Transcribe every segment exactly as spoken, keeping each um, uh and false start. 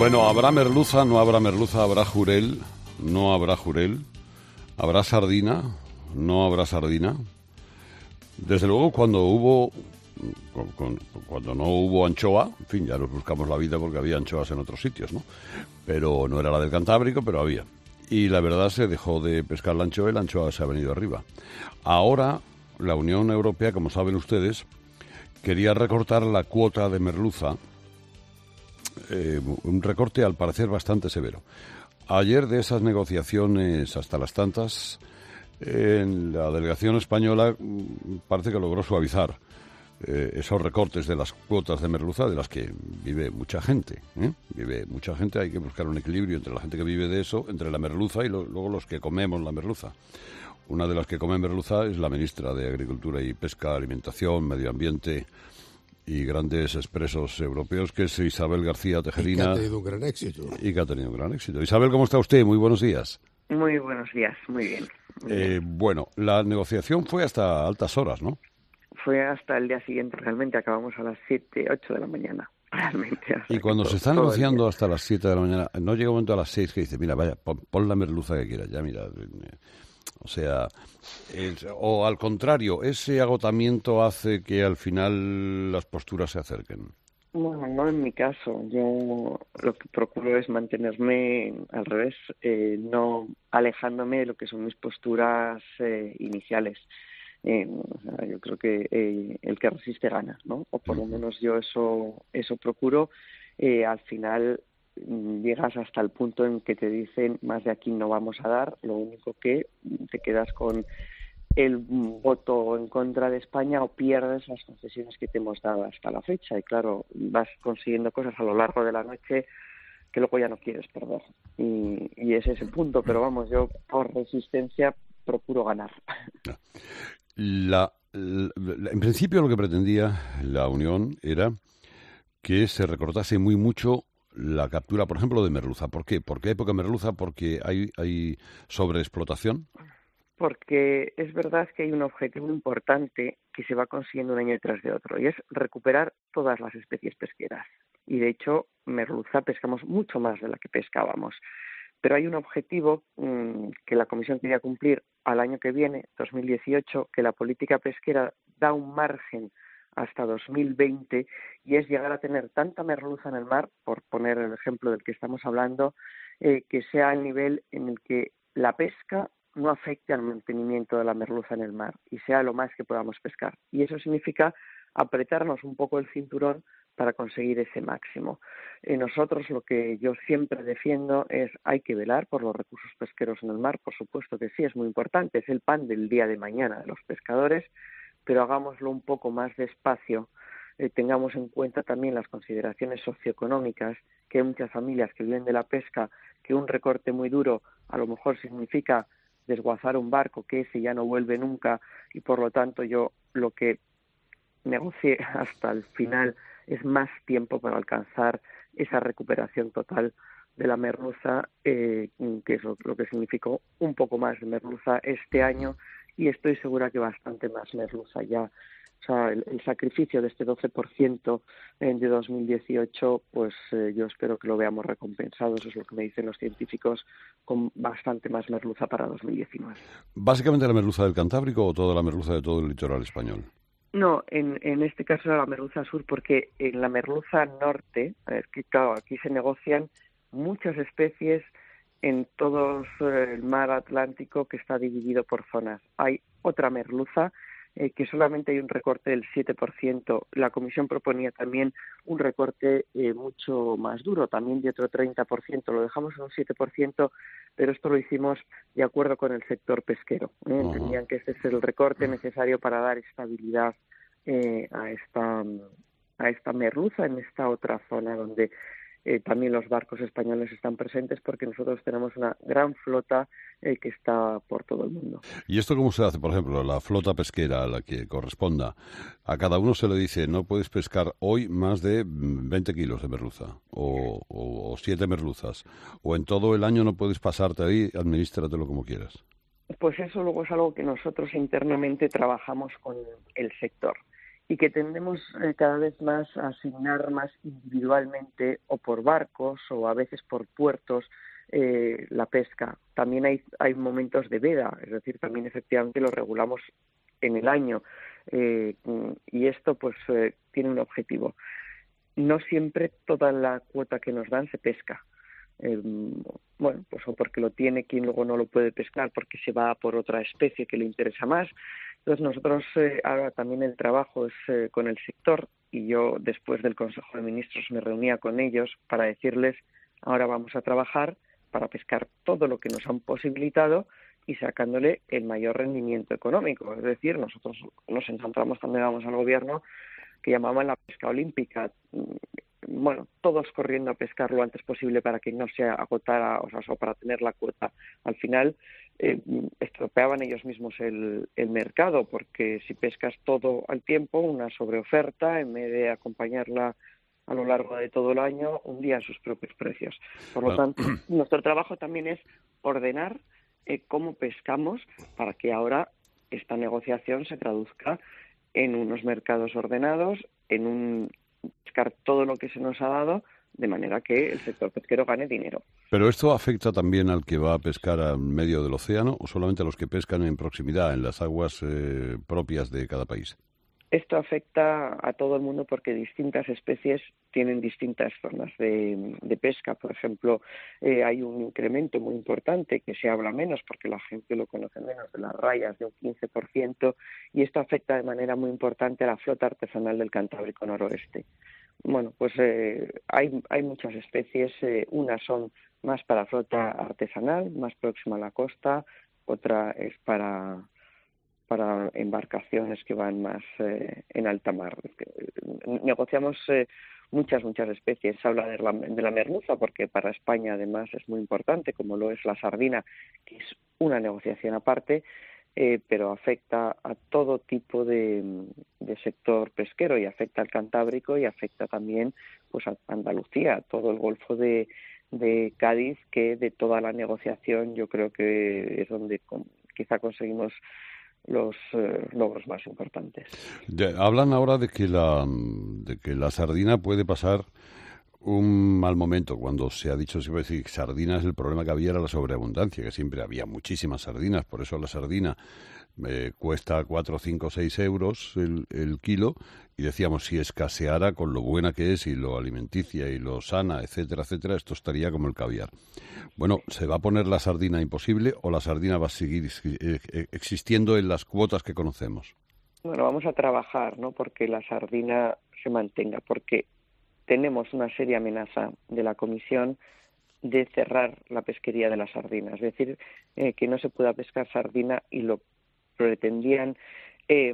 Bueno, habrá merluza, no habrá merluza, habrá jurel, no habrá jurel, habrá sardina, no habrá sardina. Desde luego, cuando hubo, con, con, cuando no hubo anchoa, en fin, ya nos buscamos la vida porque había anchoas en otros sitios, ¿no? Pero no era la del Cantábrico, pero había. Y la verdad, se dejó de pescar la anchoa y la anchoa se ha venido arriba. Ahora, la Unión Europea, como saben ustedes, quería recortar la cuota de merluza. Eh, un recorte al parecer bastante severo. Ayer, de esas negociaciones hasta las tantas, en la delegación española parece que logró suavizar eh, esos recortes de las cuotas de merluza, de las que vive mucha gente, ¿eh? Vive mucha gente, hay que buscar un equilibrio entre la gente que vive de eso, entre la merluza y lo, luego los que comemos la merluza. Una de las que come merluza es la ministra de Agricultura y Pesca, Alimentación, Medio Ambiente y grandes expresos europeos, que es Isabel García Tejerina. Y que ha tenido un gran éxito. Y que ha tenido un gran éxito. Isabel, ¿cómo está usted? Muy buenos días. Muy buenos días, muy bien. Muy eh, bien. Bueno, la negociación fue hasta altas horas, ¿no? Fue hasta el día siguiente, realmente acabamos a las siete, ocho de la mañana. Realmente. Y cuando todo, se está negociando hasta las siete de la mañana, no llega un momento a las seis que dice, mira, vaya, pon, pon la merluza que quieras, ya, mira... O sea, es, o al contrario, ese agotamiento hace que al final las posturas se acerquen. Bueno, no en mi caso. Yo lo que procuro es mantenerme al revés, eh, no alejándome de lo que son mis posturas eh, iniciales. Eh, o sea, yo creo que eh, el que resiste gana, ¿no? O por lo menos yo eso eso procuro. Eh, al final llegas hasta el punto en que te dicen más de aquí no vamos a dar, lo único que te quedas con el voto en contra de España o pierdes las concesiones que te hemos dado hasta la fecha. Y claro, vas consiguiendo cosas a lo largo de la noche que luego ya no quieres perder. Y, y ese es el punto, pero vamos, yo por resistencia procuro ganar. La, la, en principio lo que pretendía la Unión era que se recortase muy mucho la captura, por ejemplo, de merluza. ¿Por qué? ¿Por qué hay poca merluza? ¿Porque hay, hay sobreexplotación? Porque es verdad que hay un objetivo importante que se va consiguiendo un año tras de otro, y es recuperar todas las especies pesqueras. Y de hecho, merluza pescamos mucho más de la que pescábamos. Pero hay un objetivo mmm, que la Comisión quería cumplir al año que viene, dos mil dieciocho, que la política pesquera da un margen hasta dos mil veinte, y es llegar a tener tanta merluza en el mar, por poner el ejemplo del que estamos hablando, eh, que sea el nivel en el que la pesca no afecte al mantenimiento de la merluza en el mar y sea lo más que podamos pescar. Y eso significa apretarnos un poco el cinturón para conseguir ese máximo. Eh, nosotros lo que yo siempre defiendo es hay que velar por los recursos pesqueros en el mar, por supuesto que sí, es muy importante, es el pan del día de mañana de los pescadores, pero hagámoslo un poco más despacio, eh, tengamos en cuenta también las consideraciones socioeconómicas, que hay muchas familias que viven de la pesca, que un recorte muy duro a lo mejor significa desguazar un barco, que ese ya no vuelve nunca, y por lo tanto yo lo que negocié hasta el final es más tiempo para alcanzar esa recuperación total de la merluza, eh, que es lo, lo que significó un poco más de merluza este año, y estoy segura que bastante más merluza ya. O sea, el, el sacrificio de este doce por ciento de dos mil dieciocho, pues eh, yo espero que lo veamos recompensado, eso es lo que me dicen los científicos, con bastante más merluza para dos mil diecinueve. ¿Básicamente la merluza del Cantábrico o toda la merluza de todo el litoral español? No, en, en este caso era la merluza sur, porque en la merluza norte, es que claro, aquí se negocian muchas especies en todo el mar Atlántico, que está dividido por zonas. Hay otra merluza eh, que solamente hay un recorte del siete por ciento. La Comisión proponía también un recorte eh, mucho más duro, también de otro treinta por ciento. Lo dejamos en un siete por ciento, pero esto lo hicimos de acuerdo con el sector pesquero. ¿eh? Uh-huh. Entendían que este es el recorte necesario para dar estabilidad eh, a esta a esta merluza en esta otra zona donde Eh, también los barcos españoles están presentes, porque nosotros tenemos una gran flota eh, que está por todo el mundo. ¿Y esto cómo se hace? Por ejemplo, la flota pesquera a la que corresponda, a cada uno se le dice no puedes pescar hoy más de veinte kilos de merluza o, o, o siete merluzas, o en todo el año no puedes pasarte ahí, administratelo como quieras. Pues eso luego es algo que nosotros internamente trabajamos con el sector. y que tendemos eh, cada vez más a asignar más individualmente o por barcos o a veces por puertos eh, la pesca. También hay, hay momentos de veda, es decir, también efectivamente lo regulamos en el año eh, y esto pues eh, tiene un objetivo. No siempre toda la cuota que nos dan se pesca. Eh, bueno, pues o porque lo tiene quien luego no lo puede pescar porque se va por otra especie que le interesa más. Entonces nosotros eh, ahora también el trabajo es eh, con el sector y yo después del Consejo de Ministros me reunía con ellos para decirles ahora vamos a trabajar para pescar todo lo que nos han posibilitado y sacándole el mayor rendimiento económico. Es decir, nosotros nos encontramos cuando llegamos al gobierno que llamaban la pesca olímpica. Bueno, todos corriendo a pescar lo antes posible para que no se agotara, o sea, o para tener la cuota. Al final eh, estropeaban ellos mismos el, el mercado, porque si pescas todo al tiempo, una sobreoferta, en vez de acompañarla a lo largo de todo el año, hundían sus propios precios. Por lo tanto, nuestro trabajo también es ordenar eh, cómo pescamos para que ahora esta negociación se traduzca en unos mercados ordenados, en un pescar todo lo que se nos ha dado, de manera que el sector pesquero gane dinero. ¿Pero esto afecta también al que va a pescar al medio del océano o solamente a los que pescan en proximidad, en las aguas eh, propias de cada país? Esto afecta a todo el mundo porque distintas especies tienen distintas zonas de, de pesca. Por ejemplo, eh, hay un incremento muy importante que se habla menos porque la gente lo conoce menos, de las rayas de un quince por ciento, y esto afecta de manera muy importante a la flota artesanal del Cantábrico Noroeste. Bueno, pues eh, hay, hay muchas especies. Eh, unas son más para flota artesanal, más próxima a la costa, otra es para... para embarcaciones que van más eh, en alta mar. Negociamos eh, muchas, muchas especies. Se habla de la, de la merluza, porque para España además es muy importante, como lo es la sardina, que es una negociación aparte, eh, pero afecta a todo tipo de, de sector pesquero, y afecta al Cantábrico y afecta también pues a Andalucía, a todo el Golfo de, de Cádiz, que de toda la negociación yo creo que es donde con, quizá conseguimos los eh, logros más importantes. De, hablan ahora de que la de que la sardina puede pasar un mal momento. Cuando se ha dicho siempre que sardina, es el problema que había, era la sobreabundancia, que siempre había muchísimas sardinas, por eso la sardina eh, cuesta cuatro, cinco, seis euros el, el kilo, y decíamos, si escaseara con lo buena que es y lo alimenticia y lo sana, etcétera, etcétera, esto estaría como el caviar. Bueno, ¿se va a poner la sardina imposible o la sardina va a seguir existiendo en las cuotas que conocemos? Bueno, vamos a trabajar, ¿no?, porque la sardina se mantenga, porque tenemos una seria amenaza de la Comisión de cerrar la pesquería de la sardina, es decir, eh, que no se pueda pescar sardina, y lo pretendían eh,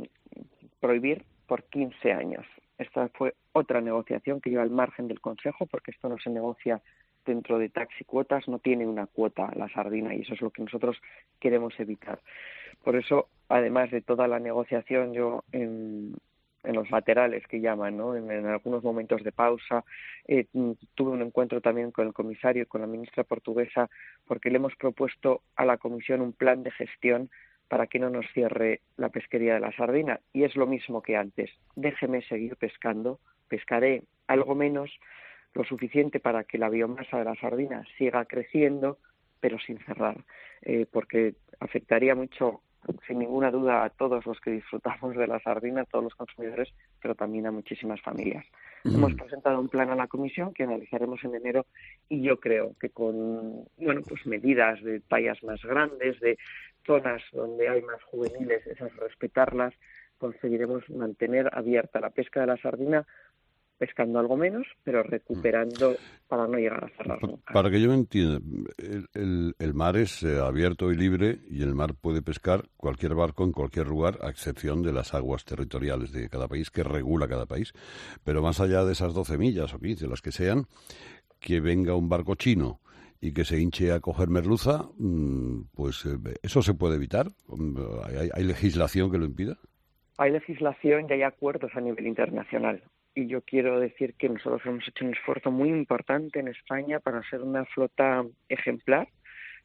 prohibir por quince años. Esta fue otra negociación que lleva al margen del Consejo, porque esto no se negocia dentro de taxi cuotas, no tiene una cuota la sardina, y eso es lo que nosotros queremos evitar. Por eso, además de toda la negociación, yo en, en los laterales que llaman, ¿no?, en, en algunos momentos de pausa, eh, tuve un encuentro también con el comisario y con la ministra portuguesa, porque le hemos propuesto a la Comisión un plan de gestión para que no nos cierre la pesquería de la sardina. Y es lo mismo que antes. Déjeme seguir pescando, pescaré algo menos, lo suficiente para que la biomasa de la sardina siga creciendo, pero sin cerrar, eh, porque afectaría mucho, sin ninguna duda, a todos los que disfrutamos de la sardina, a todos los consumidores, pero también a muchísimas familias. Mm. Hemos presentado un plan a la Comisión que analizaremos en enero, y yo creo que con bueno pues medidas de tallas más grandes, de zonas donde hay más juveniles, esas respetarlas, conseguiremos mantener abierta la pesca de la sardina, pescando algo menos, pero recuperando para no llegar a cerrar nunca. Para que yo me entienda, el, el, el mar es eh, abierto y libre, y el mar puede pescar cualquier barco en cualquier lugar, a excepción de las aguas territoriales de cada país, que regula cada país. Pero más allá de esas doce millas o quince, las que sean, que venga un barco chino y que se hinche a coger merluza, pues eh, ¿eso se puede evitar? ¿Hay, ¿Hay legislación que lo impida? Hay legislación y hay acuerdos a nivel internacional. Y yo quiero decir que nosotros hemos hecho un esfuerzo muy importante en España para ser una flota ejemplar,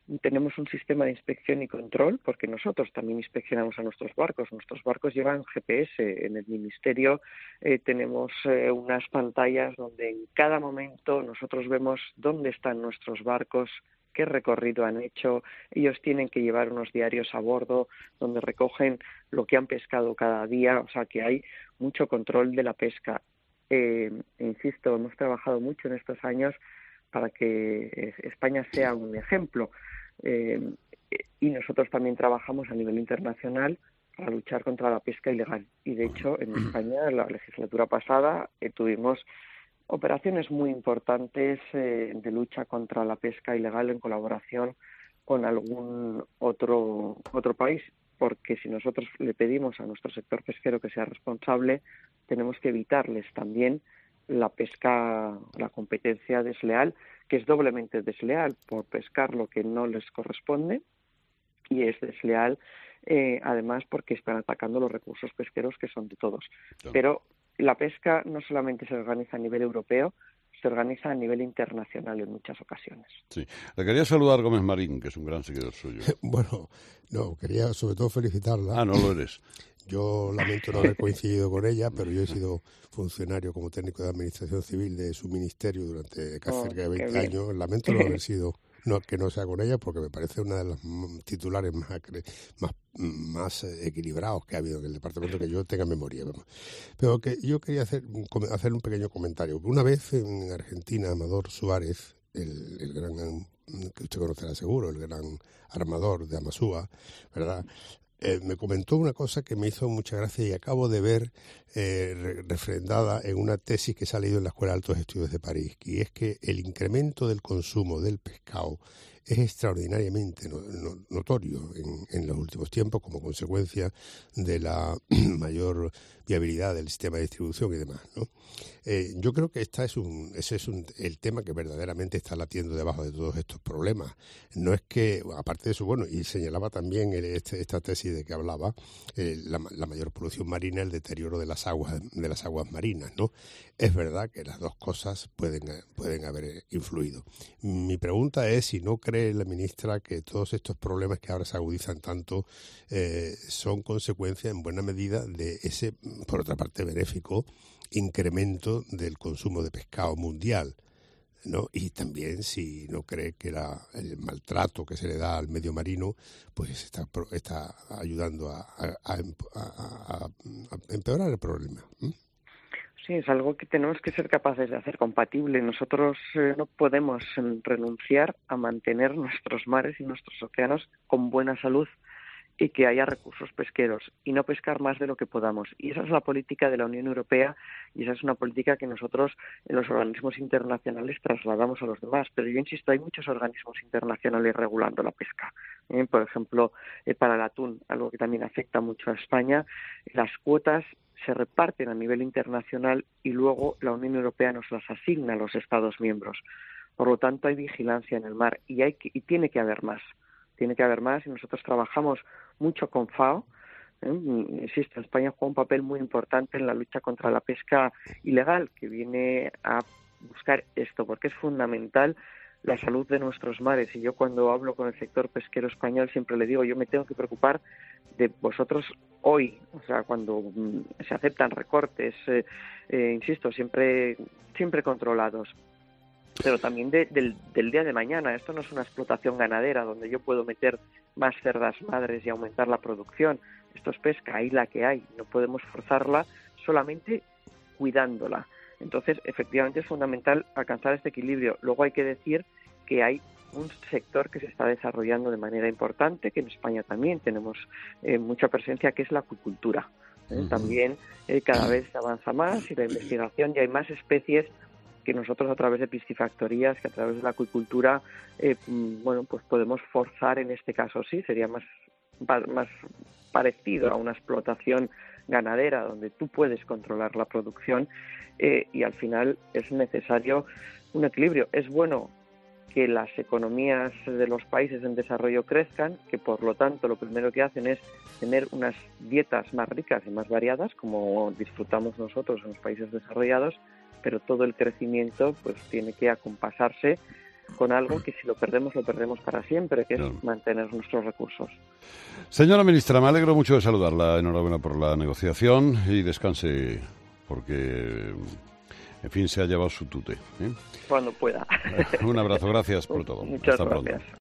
tenemos un sistema de inspección y control, porque nosotros también inspeccionamos a nuestros barcos. Nuestros barcos llevan G P S. En el Ministerio eh, tenemos eh, unas pantallas donde en cada momento nosotros vemos dónde están nuestros barcos, qué recorrido han hecho. Ellos tienen que llevar unos diarios a bordo donde recogen lo que han pescado cada día, o sea que hay mucho control de la pesca. Eh, insisto, hemos trabajado mucho en estos años para que España sea un ejemplo. Eh, y nosotros también trabajamos a nivel internacional para luchar contra la pesca ilegal. Y de hecho, en España, en la legislatura pasada, eh, tuvimos operaciones muy importantes eh, de lucha contra la pesca ilegal en colaboración con algún otro otro país, porque si nosotros le pedimos a nuestro sector pesquero que sea responsable, tenemos que evitarles también la pesca, la competencia desleal, que es doblemente desleal por pescar lo que no les corresponde, y es desleal eh, además porque están atacando los recursos pesqueros que son de todos. Claro. Pero la pesca no solamente se organiza a nivel europeo, se organiza a nivel internacional en muchas ocasiones. Sí. Le quería saludar Gómez Marín, que es un gran seguidor suyo. Bueno, no, quería sobre todo felicitarla. Ah, no lo eres. Yo lamento no haber coincidido con ella, pero yo he sido funcionario como técnico de administración civil de su ministerio durante casi oh, cerca de veinte años. Lamento no haber sido, no, que no sea con ella, porque me parece una de las titulares más, más, más equilibrados que ha habido en el departamento que yo tenga memoria. Vamos. Pero que yo quería hacer, hacer un pequeño comentario. Una vez en Argentina, Amador Suárez, el, el gran, que usted conocerá seguro, el gran armador de Amasúa, ¿verdad?, Eh, me comentó una cosa que me hizo mucha gracia y acabo de ver eh, re- refrendada en una tesis que se ha leído en la Escuela de Altos Estudios de París, y es que el incremento del consumo del pescado es extraordinariamente no, no, notorio en, en los últimos tiempos como consecuencia de la mayor viabilidad del sistema de distribución y demás, ¿no? Eh, yo creo que esta es un, ese es un, el tema que verdaderamente está latiendo debajo de todos estos problemas. No es que, aparte de eso, bueno, y señalaba también el, este, esta tesis de que hablaba, eh, la, la mayor polución marina, el deterioro de las aguas, de las aguas marinas, ¿no? Es verdad que las dos cosas pueden, pueden haber influido. Mi pregunta es si no cree la ministra que todos estos problemas que ahora se agudizan tanto eh, son consecuencia en buena medida de ese, por otra parte, benéfico incremento del consumo de pescado mundial, ¿no? Y también si no cree que la, el maltrato que se le da al medio marino pues está, está ayudando a, a, a, a, a empeorar el problema. ¿Mm? Sí, es algo que tenemos que ser capaces de hacer compatible. Nosotros eh, no podemos renunciar a mantener nuestros mares y nuestros océanos con buena salud y que haya recursos pesqueros y no pescar más de lo que podamos. Y esa es la política de la Unión Europea y esa es una política que nosotros en los organismos internacionales trasladamos a los demás. Pero yo insisto, hay muchos organismos internacionales regulando la pesca. ¿Eh? Por ejemplo, eh, para el atún, algo que también afecta mucho a España, las cuotas se reparten a nivel internacional y luego la Unión Europea nos las asigna a los Estados miembros. Por lo tanto, hay vigilancia en el mar y, hay que, y tiene que haber más. Tiene que haber más y nosotros trabajamos mucho con FAO. ¿eh? Insisto, España juega un papel muy importante en la lucha contra la pesca ilegal, que viene a buscar esto, porque es fundamental la salud de nuestros mares. Y yo cuando hablo con el sector pesquero español siempre le digo, yo me tengo que preocupar de vosotros hoy, o sea, cuando mm, se aceptan recortes, eh, eh, insisto, siempre, siempre controlados. Pero también de, del, del día de mañana. Esto no es una explotación ganadera donde yo puedo meter más cerdas madres y aumentar la producción. Esto es pesca, hay la que hay. No podemos forzarla, solamente cuidándola. Entonces, efectivamente, es fundamental alcanzar este equilibrio. Luego hay que decir que hay un sector que se está desarrollando de manera importante, que en España también tenemos eh, mucha presencia, que es la acuicultura. ¿eh? Uh-huh. También eh, cada vez se avanza más y la investigación, y hay más especies que nosotros a través de piscifactorías, que a través de la acuicultura, eh, bueno, pues podemos forzar en este caso, sí, sería más, más parecido a una explotación ganadera donde tú puedes controlar la producción eh, y al final es necesario un equilibrio. Es bueno que las economías de los países en desarrollo crezcan, que por lo tanto lo primero que hacen es tener unas dietas más ricas y más variadas, como disfrutamos nosotros en los países desarrollados, pero todo el crecimiento pues tiene que acompasarse con algo que si lo perdemos, lo perdemos para siempre, que claro. es mantener nuestros recursos. Señora ministra, me alegro mucho de saludarla. Enhorabuena por la negociación y descanse, porque, en fin, se ha llevado su tute, ¿eh? Cuando pueda. Un abrazo, gracias por todo. Muchas Hasta gracias. pronto.